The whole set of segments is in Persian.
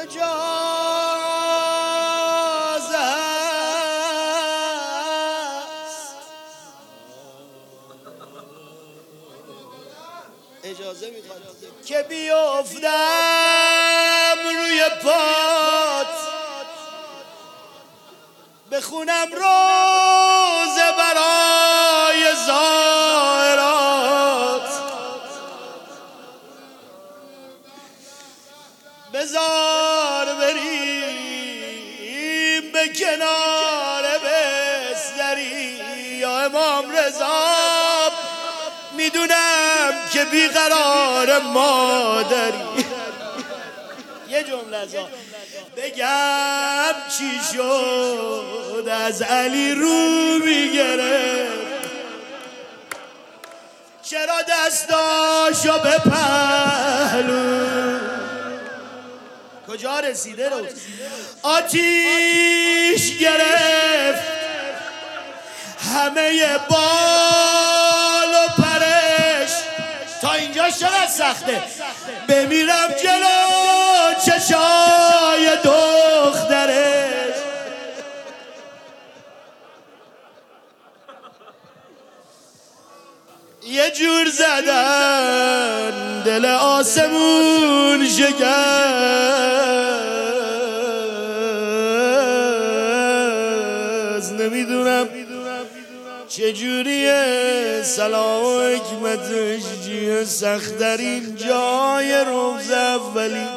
جازه اجازه میخواد که بیافتم روی پات بخونم روزه برای زائرات بذار بریم به کنار بستری یا امام رضا میدونم که بیقرار مادری. یه جمله ازا بگم چی شد از علی رو میگرفت چرا دستاشو به پهلو کجا رسیده رو آتیش گرفت همه بال و پرش تا اینجا چقدر سخته بمیرم جلو چشای دخترش یه جور زدن دل آسمون شکست نمیدونم چجوریه سلام و حکمتش جیه سخت‌ترین جای روز اولی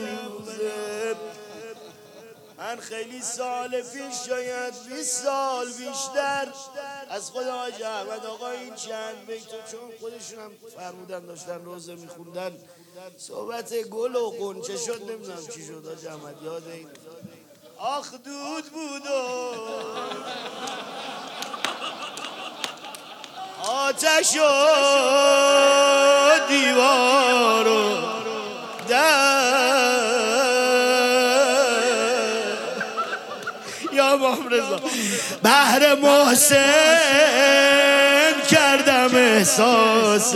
من خیلی سال پیش شاید 20 سال بیشتر از خود حاج احمد آقا این چند بیت چون خودشون هم فرمودن داشتن روزه میخوندن صحبت گل و غنچه شد نمیدونم چی شد حاج احمد یاد این آخ دود بود و آتش و دیوار و یا امام رضا بهر محسن کردم احساس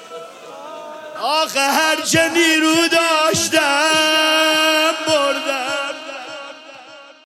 آخه هرچه نیرو داشتم بردم